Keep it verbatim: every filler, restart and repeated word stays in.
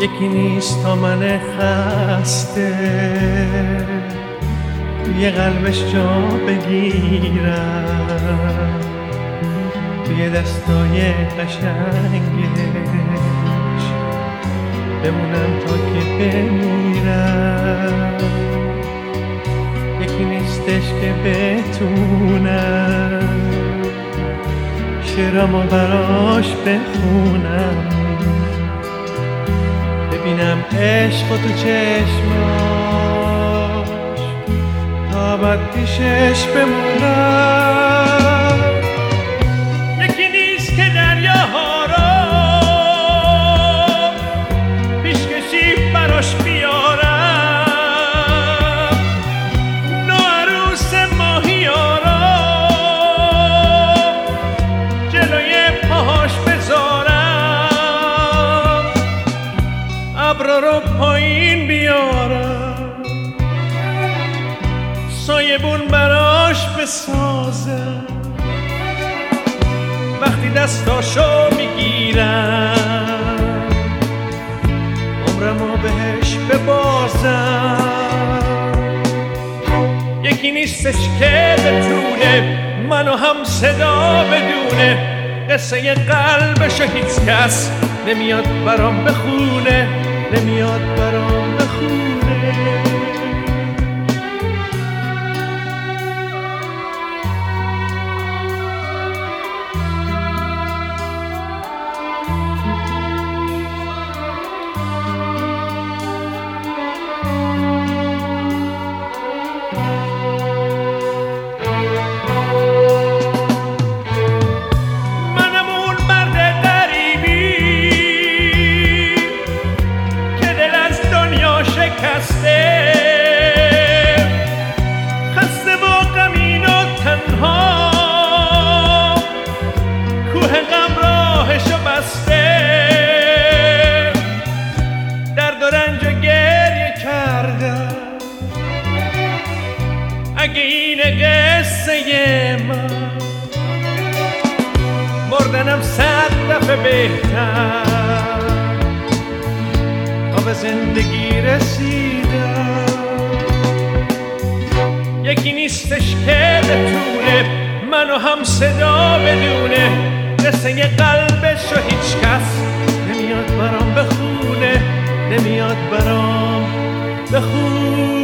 یکی نیست تا من خسته توی قلبش جا بگیرم، توی دستای قشنگش بمونم تا که بمیرم. یکی نیستش که بتونم شعرامو براش بخونم، ببینم عشق و تو چشماش تا ابد پیشش بمونم. یکی نیست که دریاها رو پیشکشی براش بیارم، نوعروس ماهیا رو جلوی پاهاش بذارم، ابرا رو پایین بیارم، سایبون براش بسازم. وقتی دستاشو میگیرم عمرمو بهش ببازم. یکی نیستش که بتونه منو هم صدا بدونه، قصه قلبشو هیچ کس نمیاد برام بخونه، نمیاد برام بخونه. خسته و غمین و تنها، کوه غم راهشو بسته، درد و رنج و گریه کردم. اگه این قصه من مردنم صد دفعه بهتر، تا به زندگی رسیدم. یکی نیستش که بتونه منو هم صدا بدونه، قصه قلبشو هیچ کس نمیاد برام بخونه، نمیاد برام بخونه.